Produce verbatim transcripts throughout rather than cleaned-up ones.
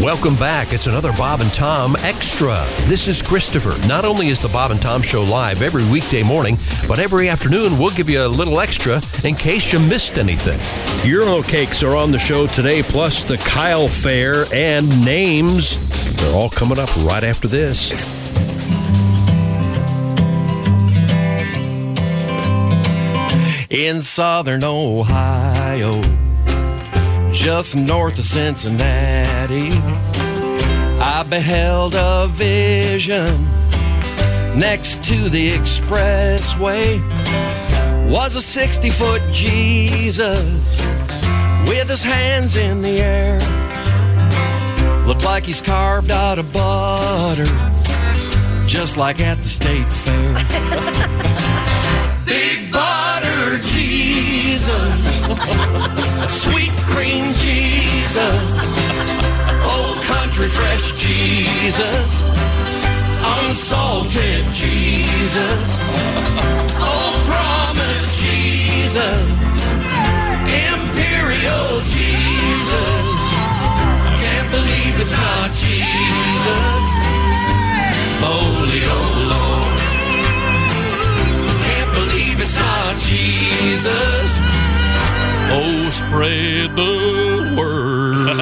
Welcome back. It's another Bob and Tom Extra. This is Christopher. Not only is the Bob and Tom Show live every weekday morning, but every afternoon we'll give you a little extra in case you missed anything. Urinal cakes are on the show today, plus the Kyle Fair and names. They're all coming up right after this. In southern Ohio, just north of Cincinnati, I beheld a vision. Next to the expressway was a sixty-foot Jesus with his hands in the air. Looked like he's carved out of butter, just like at the state fair. Big butter Jesus, sweet cream Jesus, old country fresh Jesus, unsalted Jesus, old promise Jesus, imperial Jesus, can't believe it's not Jesus, holy oh Lord. Believe it's not Jesus. Oh, spread the word.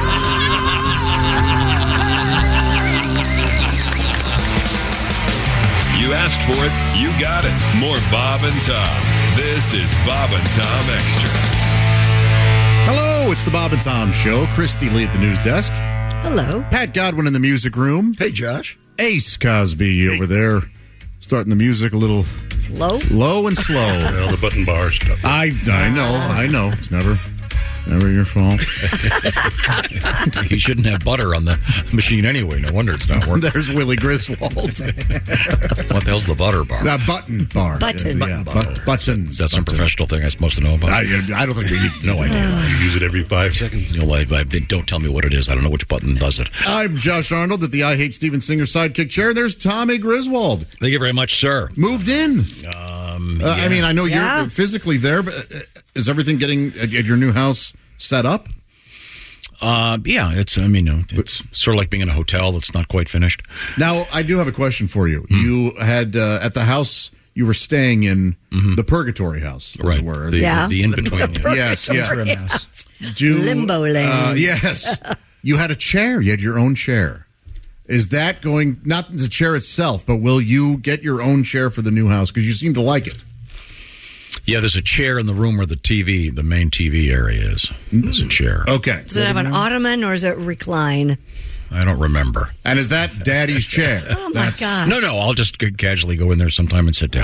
You asked for it, you got it. More Bob and Tom. This is Bob and Tom Extra. Hello, it's the Bob and Tom Show. Christy Lee at the news desk. Hello. Pat Godwin in the music room. Hey, Josh. Ace Cosby over there, starting the music a little low, low and slow. Well, the button bar stuff. I I know, I know. It's never, never your fault. You shouldn't have butter on the machine anyway. No wonder it's not working. There's Willie Griswold. What the hell's the butter bar? The button bar. Button. Yeah, yeah. Button bar. But, button. Is that some button. professional thing I'm supposed to know about? I, I don't think we need. No idea. You use it every five seconds. You know, I, I, don't tell me what it is. I don't know which button does it. I'm Josh Arnold at the I Hate Steven Singer sidekick chair. There's Tommy Griswold. Thank you very much, sir. Moved in. Um, uh, yeah. I mean, I know Yeah. you're physically there, but uh, is everything getting at, at your new house set up? Uh, yeah, it's, I mean, you know, it's sort of like being in a hotel that's not quite finished. Now, I do have a question for you. Hmm. You had, uh, at the house you were staying in, Mm-hmm. the purgatory house, as Right. it were. The, Yeah. the in-between. Yes, yeah. Yes. Do, Limbo lane. Uh, yes. You had a chair. You had your own chair. Is that going, not the chair itself, but will you get your own chair for the new house? Because you seem to like it. Yeah, there's a chair in the room where the T V, the main T V area is. There's a chair. Okay. Does it have an ottoman or is it recline? I don't remember. And is that Daddy's chair? Oh, my gosh. No, no, I'll just g- casually go in there sometime and sit down.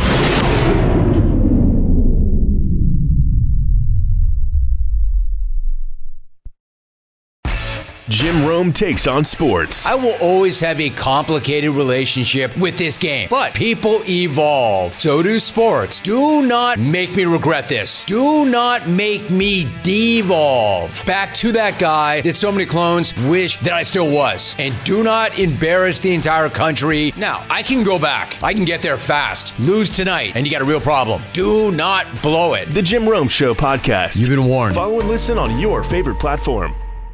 Jim Rome takes on sports. I will always have a complicated relationship with this game, but people evolve. So do sports. Do not make me regret this. Do not make me devolve back to that guy that so many clones wish that I still was. And do not embarrass the entire country. Now, I can go back. I can get there fast. Lose tonight, and you got a real problem. Do not blow it. The Jim Rome Show podcast. You've been warned. Follow and listen on your favorite platform.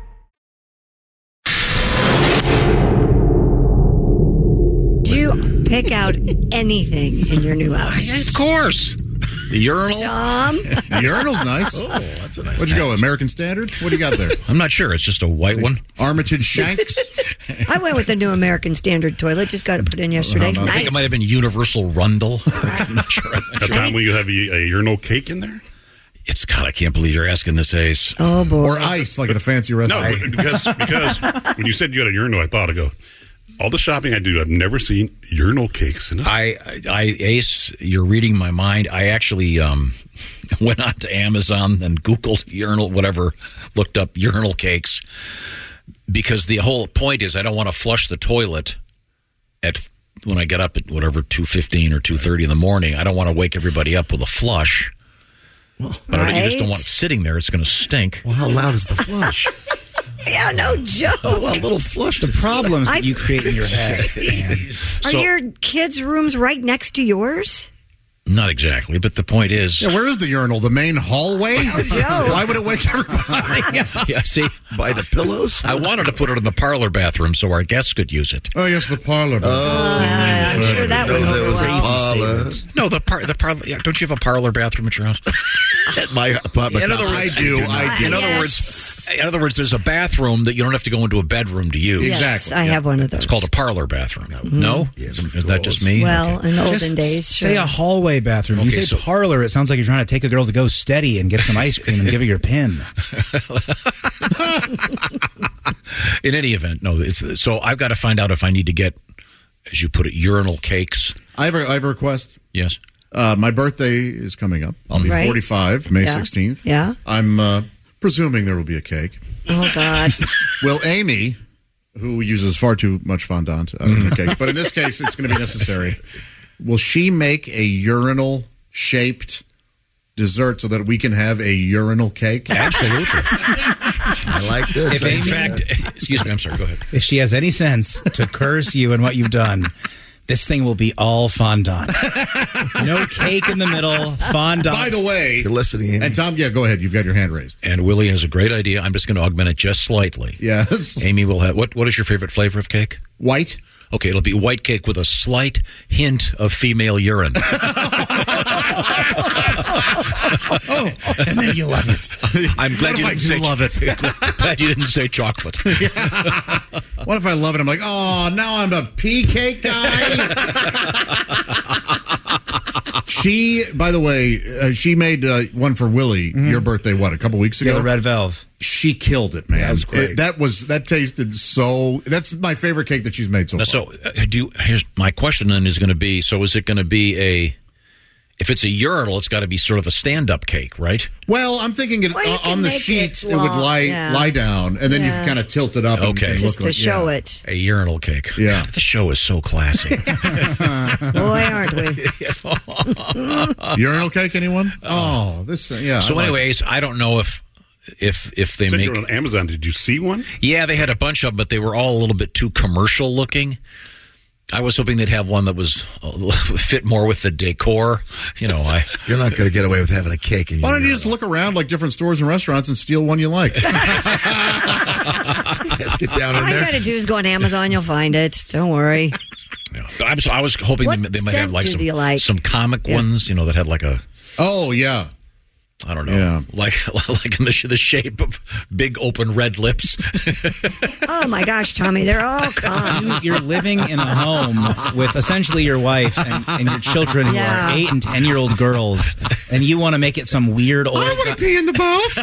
Do you pick out anything in your new house? Of course. The urinal? Tom? The urinal's nice. Oh, that's a nice What'd you go, American Standard? What do you got there? I'm not sure. It's just a white one. Armitage Shanks? I went with the new American Standard toilet. Just got it put in yesterday. Well, I nice. think it might have been Universal Rundle. I'm not sure. I'm not At sure. time when you have a, a urinal cake in there? It's God, I can't believe you're asking this, Ace. Oh, boy. Or ice, like at a fancy No, restaurant? because because when you said you had a urinal, I thought, I go, all the shopping I do, I've never seen urinal cakes in it. I, I, Ace, you're reading my mind. I actually um, went on to Amazon and Googled urinal, whatever, looked up urinal cakes, because the whole point is I don't want to flush the toilet at when I get up at whatever two fifteen or two thirty in the morning. I don't want to wake everybody up with a flush. Well, but I, you just don't want it sitting there. It's going to stink. Well, how loud is the flush? Yeah, no joke. Oh, a little flush. The problems that I- you create in your head. Man. Are So- your kids' rooms right next to yours? Not exactly, but the point is... Yeah, where is the urinal? The main hallway? Oh, Joe. Why would it wake everybody? Yeah, see? By the pillows? I wanted to put it in the parlor bathroom so our guests could use it. Oh, yes, the parlor. Uh, I'm sure that would No, there go was a well. parlor. No, the par- the parlor... Yeah, don't you have a parlor bathroom at your house? At my apartment. In other words, I do, I do. In other Yes. words, in other words, there's a bathroom that you don't have to go into a bedroom to use. Yes, Exactly, I yeah. have one of those. It's called a parlor bathroom. No? Yes, is, of is that just course. me? Well, Okay. in the olden Just days, say sure. a hallway bathroom. Okay, you say so- parlor, it sounds like you're trying to take a girl to go steady and get some ice cream and give her your pin. In any event, no. It's so I've got to find out if I need to get, as you put it, urinal cakes. I have a, I have a request. Yes. Uh, my birthday is coming up. I'll be Right. forty-five, May Yeah. sixteenth. Yeah. I'm uh, presuming there will be a cake. Oh, God. Will Amy, who uses far too much fondant uh, in her cake, but in this case it's going to be necessary, will she make a urinal-shaped dessert so that we can have a urinal cake? Absolutely. I like this. If In Amy- fact, excuse me, I'm sorry, go ahead. If she has any sense to curse you and what you've done, this thing will be all fondant. No cake in the middle, fondant. By the way, You're listening, Amy. and Tom, yeah, go ahead. You've got your hand raised. And Willie has a great idea. I'm just going to augment it just slightly. Yes. Amy will have, what? what is your favorite flavor of cake? White. Okay, it'll be white cake with a slight hint of female urine. Oh, and then you love it. I'm glad What you if I didn't do say love it? glad you didn't say chocolate. What if I love it? I'm like, oh, now I'm a pea cake guy. She, by the way, uh, she made uh, one for Willie. Your birthday, what, a couple weeks ago? Yeah, the red velvet. She killed it, man. Yeah, it was great. It- that was that tasted so. That's my favorite cake that she's made so Now, far. so, uh, do you, here's my question then is going to be: so, is it going to be a? If it's a urinal, it's got to be sort of a stand-up cake, right? Well, I'm thinking it, Well, you uh, can on the make sheet it it, would long, lie yeah. lie down, and then you Yeah. can kind of tilt it up. and- Okay. and, Just look to like, show yeah. it. A urinal cake. Yeah. The show is so classy. Boy, aren't we? Urinal cake, anyone? Oh, this. Uh, yeah. So, I like anyways, I don't know if if if they Said make. you're on Amazon. Did you see one? Yeah, they had a bunch of them, but they were all a little bit too commercial looking. I was hoping they'd have one that was uh, fit more with the decor. You know, I. You're not going to get away with having a cake. In Why your don't you just look around like different stores and restaurants and steal one you like? Let's get down in All you there. got to do is go on Amazon. You'll find it. Don't worry. Yeah. I was I was hoping What they, they might have scent like do some, you like? some comic Yeah. ones, you know, that had like a. Oh yeah. I don't know, Yeah. like like in the, the shape of big open red lips. Oh, my gosh, Tommy. They're all cons. You're living in a home with essentially your wife and, and your children who Yeah. are eight and ten year old girls, and you want to make it some weird old. I want to pee in the bath.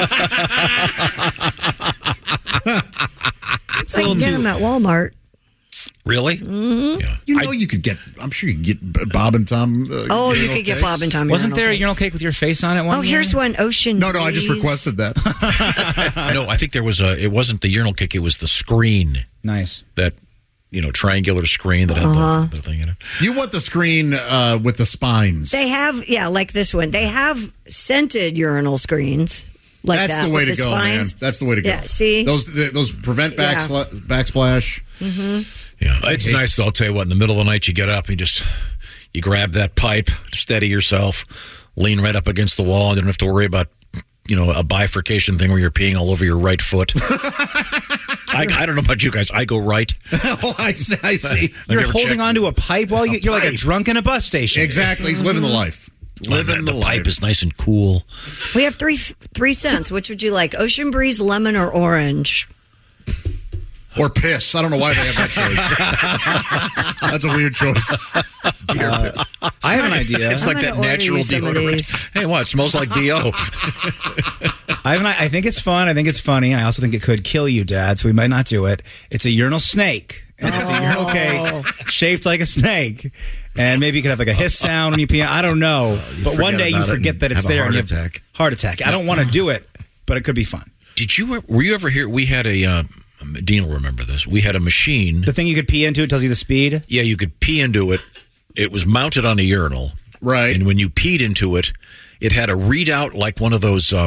It's like you get them at Walmart. Really? Mm-hmm. Yeah. You know, you could get. I'm sure you could get B- Bob and Tom. Uh, Oh, you urinal could get cakes. Bob and Tom. Wasn't there a cakes. urinal cake with your face on it? One Oh, here's year? one. Ocean. No, no, I just Breeze. requested that. No, I think there was a. It wasn't the urinal cake. It was the screen. Nice. That, you know, triangular screen that had Uh-huh. the, the thing in it. You want the screen uh, with the spines. They have, yeah, like this one. They have scented urinal screens. Like That's that, the way with to the go, spines. man. That's the way to go. Yeah, see? those th- those prevent Yeah. backsla- backsplash. Yeah, it's nice. I'll tell you what. In the middle of the night, you get up, you just you grab that pipe, steady yourself, lean right up against the wall. You don't have to worry about, you know, a bifurcation thing where you're peeing all over your right foot. I, I don't know about you guys. I go right. Oh, I see. I see. I've You're never holding checked- onto a pipe while you, you're like a pipe. drunk in a bus station. Exactly. He's living the life. Living the, the, the pipe life. is nice and cool. We have three three scents. Which would you like? Ocean breeze, lemon, or orange? Or piss. I don't know why they have that choice. That's a weird choice. Uh, I have an idea. It's like I'm that gonna order natural you some of these. deodorant. Hey, what? It smells like D O. I, have an, I think it's fun. I think it's funny. I also think it could kill you, Dad, so we might not do it. It's a urinal snake. And it's a urinal cake shaped like a snake. And maybe you could have like a hiss sound when you pee. I don't know. you but one forget day you about it forget and that it's have a there. heart and you have- attack. Heart attack. I don't want to do it, but it could be fun. Did you ever, were you ever here? We had a uh, Dean will remember this. We had a machine. The thing you could pee into, it tells you the speed. Yeah, you could pee into it. It was mounted on a urinal. Right. And when you peed into it, it had a readout like one of those um,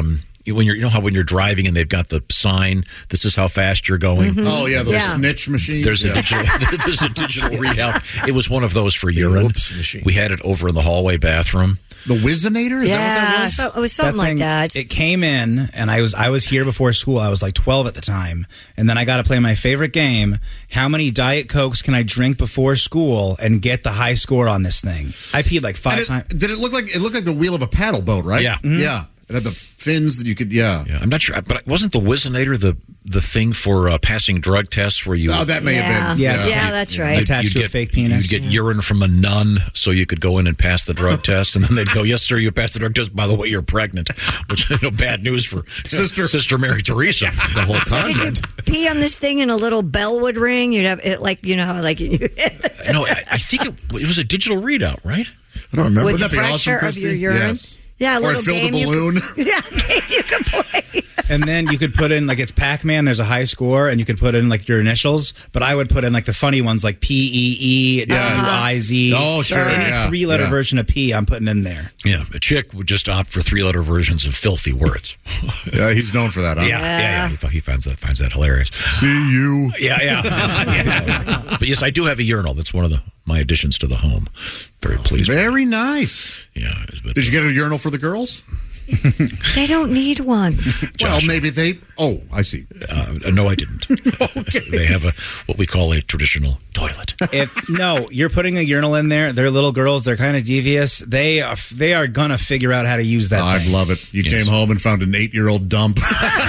when you're, you know how when you're driving and they've got the sign, this is how fast you're going. Mm-hmm. Oh yeah, those Yeah. snitch machines. There's a yeah. digital, there's a digital readout. It was one of those for urine. whoops machine. We had it over in the hallway bathroom. The Whizzinator? Is yeah, that what that was? so, it was something like thing, that. It came in, and I was I was here before school. I was like twelve at the time, and then I got to play my favorite game. How many Diet Cokes can I drink before school and get the high score on this thing? I peed like And five it- times. Did it look like it looked like the wheel of a paddle boat, right? Yeah. Yeah. It had the fins that you could. Yeah. Yeah, I'm not sure, but wasn't the Whizzinator the the thing for uh, passing drug tests where you? Oh, that may yeah. have been. Yeah, yeah, that's right. Attached you'd to a get- fake penis. You'd get urine from a nun so you could go in and pass the drug test, and then they'd go, "Yes, sir, you passed the drug test. By the way, you're pregnant," which you know, bad news for Sister. Sister Mary Teresa. The whole Did you convent. pee on this thing and a little bell would ring? You'd have it like, you know how like you No, I, I think it, it was a digital readout, right? I don't remember. with Wouldn't the that be pressure awesome, of your Christy? urine. Yes. Yeah, a Or little it filled a game you balloon. could- yeah, game you could play. And then you could put in like it's Pac-Man. There's a high score, and you could put in like your initials. But I would put in like the funny ones, like P E E W I Z. Oh, sure, Any yeah, three-letter yeah. version of P, I'm putting in there. Yeah, a chick would just opt for three-letter versions of filthy words. Yeah, he's known for that. Huh? Yeah, yeah, yeah. He, he finds that finds that hilarious. See you. Yeah, yeah. Yeah. But yes, I do have a urinal. That's one of the my additions to the home. Very pleased. with Very nice. it. Yeah. But, Did you get a urinal for the girls? They don't need one. Well, maybe they. Oh, I see. Uh, no, I didn't. Okay. They have a what we call a traditional toilet. If no, you're putting a urinal in there. They're little girls. They're kind of devious. They are. They are gonna figure out how to use that. I'd thing. love it. You Yes. came home and found an eight-year-old dump.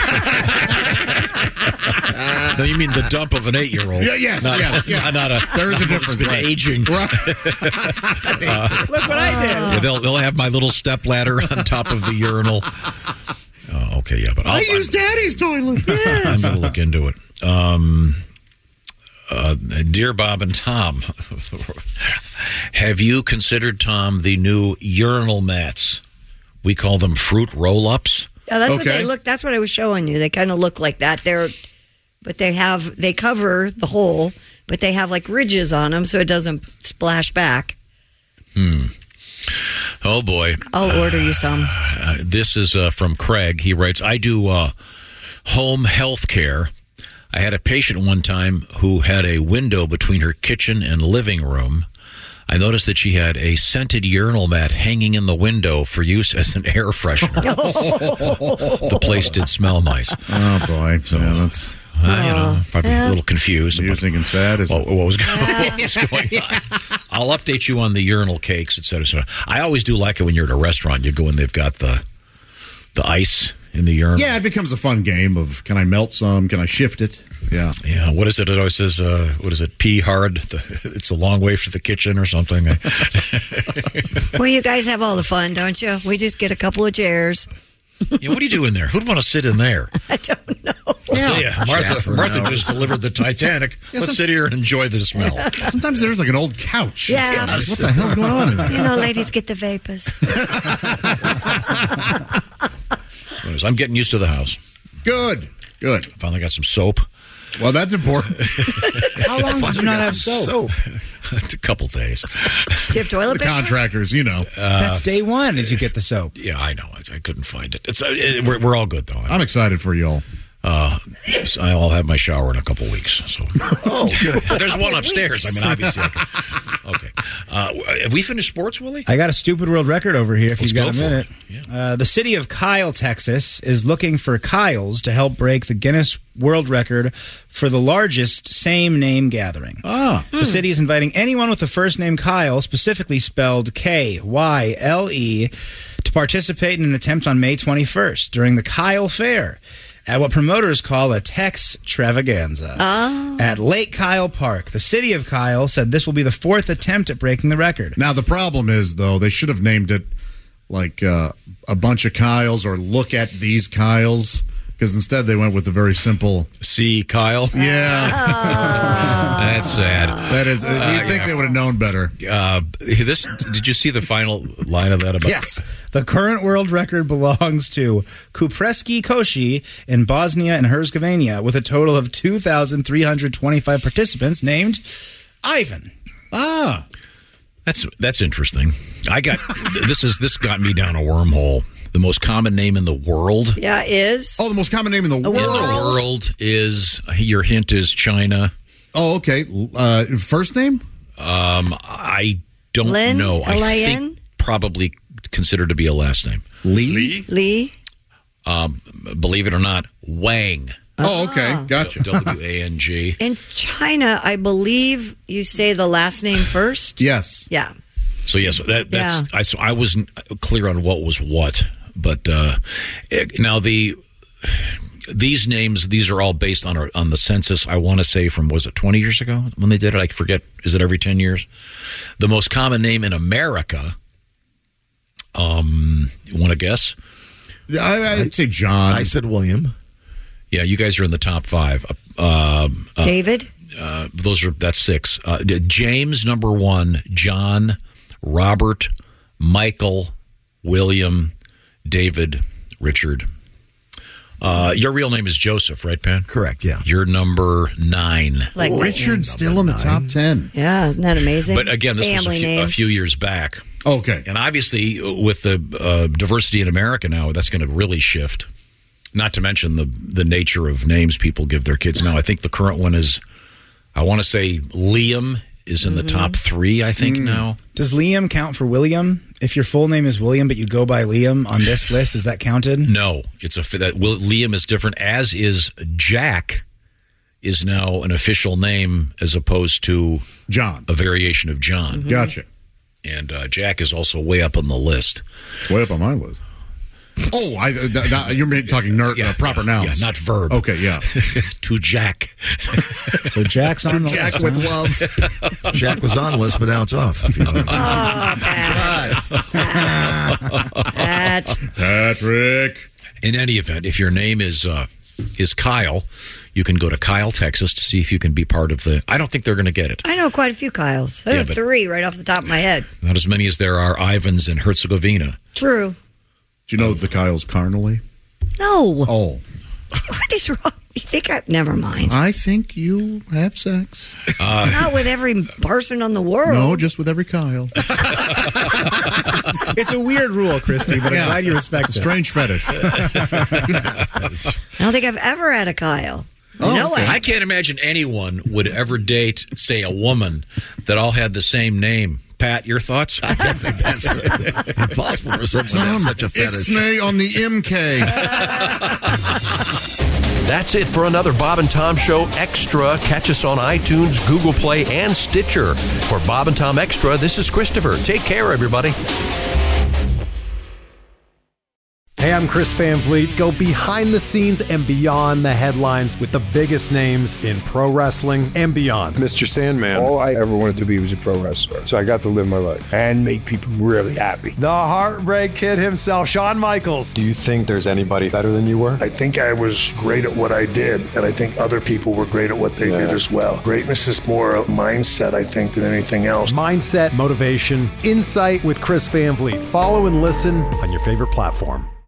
No, you mean the dump of an eight-year-old? Yeah, yes, not, yes, yeah. not, not a. There is a it's difference, been right. aging. Right. Look what I did. Yeah, they'll they'll have my little step ladder on top of the urinal. Oh, okay, yeah, but I'll, I use Daddy's toilet. I'm going to look into it. Um, uh, dear Bob and Tom, have you considered, Tom, the new urinal mats? We call them fruit roll-ups. Yeah, that's what Okay. they look. That's what I was showing you. They kind of look like that. They're, but they have they cover the hole, but they have like ridges on them so it doesn't splash back. Hmm. Oh boy. I'll order you some. Uh, this is uh, from Craig. He writes, I do uh, home health care. I had a patient one time who had a window between her kitchen and living room. I noticed that she had a scented urinal mat hanging in the window for use as an air freshener. The place did smell nice. Oh boy. So yeah, that's Uh, you know, probably a little confused. amusing and sad. Isn't What, what was going, what was going on? I'll update you on the urinal cakes, et cetera, et cetera. I always do like it when you're at a restaurant. You go and they've got the the ice in the urinal. Yeah, it becomes a fun game of can I melt some? Can I shift it? Yeah. Yeah, what is it? It always says, uh, what is it? Pee hard. The, it's a long way to the kitchen or something. Well, you guys have all the fun, don't you? We just get a couple of chairs. Yeah, what do you do in there? Who'd want to sit in there? I don't know. Yeah, yeah. Martha, Chat for Martha hours. just delivered the Titanic. Yeah, Let's some- sit here and enjoy the smell. Sometimes there's like an old couch. Yeah. What the hell's going on in there? You know, ladies get the vapors. Anyways, I'm getting used to the house. Good. Good. Finally got some soap. Well, that's important. How long did you not have soap? It's a couple days. Do you have toilet The paper? contractors, you know. That's day one. As you get the soap. Yeah, I know. I, I couldn't find it. It's uh, it, we're, we're all good though. I'm excited for you all. Uh, so I'll have my shower in a couple weeks. So, Oh, good. there's one upstairs. I mean, obviously. I can, okay. Uh, have we finished sports, Willie? I got a stupid world record over here. If Let's you've got go a for minute, it. uh, the city of Kyle, Texas, is looking for Kyles to help break the Guinness World Record for the largest same-name gathering. Ah. The city is inviting anyone with the first name Kyle, specifically spelled K Y L E, to participate in an attempt on May twenty-first during the Kyle Fair at what promoters call a Tex Travaganza Oh. at Lake Kyle Park. The city of Kyle said this will be the fourth attempt at breaking the record. Now, the problem is, though, they should have named it like uh, a bunch of Kyles or look at these Kyles, because instead they went with the very simple. See, Kyle. Yeah. That's sad. That is, you'd think yeah. they would have known better. Uh, this. Did you see the final line of that? About Yes. The current world record belongs to Kupreski Koshi in Bosnia and Herzegovina with a total of two thousand three hundred twenty-five participants named Ivan. Ah. That's that's interesting. I got this is this got me down a wormhole. The most common name in the world. Yeah, is. Oh, the most common name in the world. In the world is, your hint is China. Oh, okay. Uh, first name? Um, I don't Lin? know. I L I N? think probably considered to be a last name. Lee? Lee? Um, believe it or not, Wang. Oh, okay. Gotcha. W A N G. In China, I believe you say the last name first. Yes. Yeah. So yes, that, that's I. So I wasn't clear on what was what, but uh, now the these names these are all based on our, on the census. I want to say from was it twenty years ago when they did it? I forget. Is it every ten years? The most common name in America. Um, you want to guess? I, I'd say John. I said William. Yeah, you guys are in the top five. Uh, um, uh, David. Uh, those are that's six. Uh, James number one. John, Robert, Michael, William, David, Richard. Uh, your real name is Joseph, right, Pan? Correct. Yeah. You're number nine. Like oh, Richard's still in the top ten. Yeah, isn't that amazing? But again, this Family was a few, a names. few years back. Okay. And obviously, with the uh, diversity in America now, that's going to really shift. Not to mention the the nature of names people give their kids now. I think the current one is, I want to say Liam is in the top three, I think, now. Does Liam count for William? If your full name is William, but you go by Liam on this list, is that counted? No, it's a that Will, Liam is different. As is Jack, is now an official name as opposed to John, a variation of John. Mm-hmm. Gotcha. And uh, Jack is also way up on the list. It's way up on my list. Oh, I, th- th- you're talking ner- Yeah, uh, proper yeah, nouns, yeah, not verb. Okay, yeah. To Jack. So Jack's on the Jack list. with huh? love. Jack was on the list, but now it's off. If you know what I'm Oh, Pat. Pat. Patrick. In any event, if your name is uh, is Kyle, you can go to Kyle, Texas to see if you can be part of the. I don't think they're going to get it. I know quite a few Kyles. I know Yeah, but- three right off the top of my head. Not as many as there are Ivans in Herzegovina. True. Do you know the Kyle's carnally? No. Oh. What is wrong? You think I... Never mind. I think you have sex. Uh, Not with every person on the world. No, just with every Kyle. It's a weird rule, Christy, but Yeah. I'm glad you respect it. Strange fetish. I don't think I've ever had a Kyle. Oh, no way. I can't imagine anyone would ever date, say, a woman that all had the same name. Pat, your thoughts? I don't think that's impossible for someone to have such a fetish. Ixnay on the M K. That's it for another Bob and Tom Show Extra. Catch us on iTunes, Google Play, and Stitcher. For Bob and Tom Extra, this is Christopher. Take care, everybody. Hey, I'm Chris Van Vliet. Go behind the scenes and beyond the headlines with the biggest names in pro wrestling and beyond. Mister Sandman. All I ever wanted to be was a pro wrestler. So I got to live my life and make people really happy. The Heartbreak Kid himself, Shawn Michaels. Do you think there's anybody better than you were? I think I was great at what I did, and I think other people were great at what they yeah. did as well. Greatness is more a mindset, I think, than anything else. Mindset, motivation, insight with Chris Van Vliet. Follow and listen on your favorite platform.